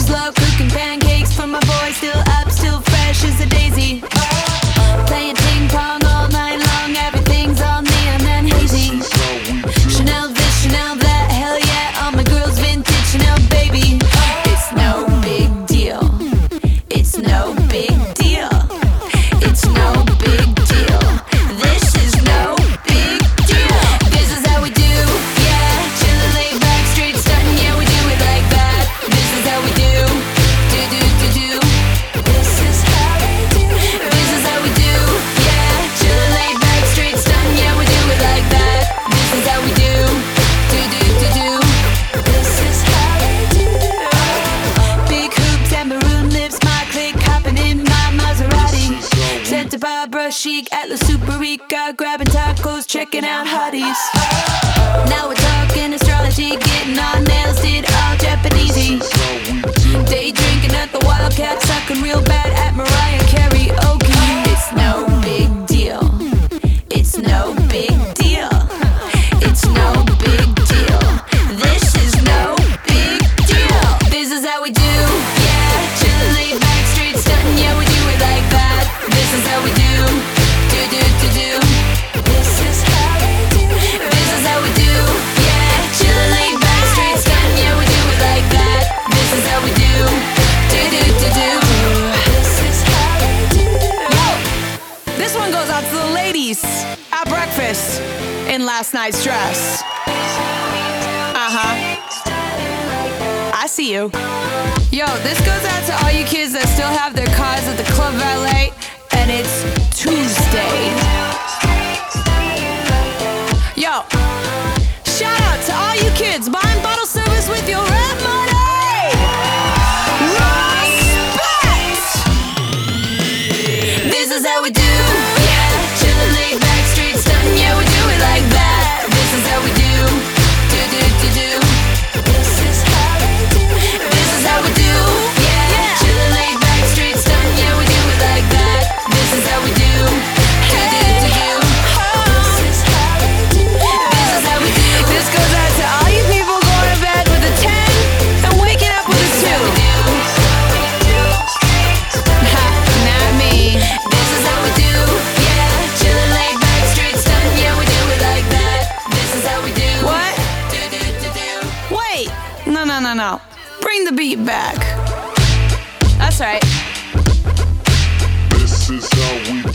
slow cooking pancakes for my boy, still up, still fresh as a daisy. Playing ping pong all night long, everything's all neon and hazy. Chanel this, Chanel that, hell yeah, all my girls vintage Chanel, baby. It's no big deal. It's no big deal. It's no big deal. This is no big deal. This is how we do, yeah. Chillin', laid back, straight stuntin', yeah, we do it like that. This is how we do, do do do do. This is how we do. This is how we do, yeah. Chillin', laid back, straight stuntin', yeah, we do it like that. This is how we do, do do do do. This is how we do. Big hoops and maroon lips, my clique hopping in my Maserati. Santa Barbara chic, Atlas Super Rica, grabbing tacos, checking out hotties. Now we're talking astrology, getting our nails did all Japanesey. Day drinking at the Wildcat, sucking real bad at Mariah karaoke. It's no big deal. It's no big deal. It's no big deal. This is no big deal. This is how we do, yeah. Chillin', laid back, straight stuntin', yeah, we do it like that. This is how we do, do do do do. This is how we do. This is how we do, yeah. Chillin', laid back, straight stuntin', yeah, we do it like that. This is how we do, do do do do. This is how we do. Yo, this one goes out to the ladies at breakfast in last night's dress. I see you. Yo, this goes out to all you kids that still have their cars at the Club Valet, and it's Tuesday. Yo, shout out to all you kids buying bottle service with your rent money. Respect! This is how we do, yeah. Chillin', laid back, straight stuntin', yeah, we do it like that. This is how we do, do do do do. This is how we do. This is how we do, yeah. Chillin', laid back, straight stuntin', yeah, we do it like that. This is how we do, do do do do. This is how we do. This is how we do. This goes out to all you people going to bed with a 10 and waking up with a 2. Not me. This is how we do, yeah. Chillin', laid back, straight stuntin', yeah, we do it like that. This is how we do. What? Do do do do. Wait. No. Bring the beat back. That's right. This is how we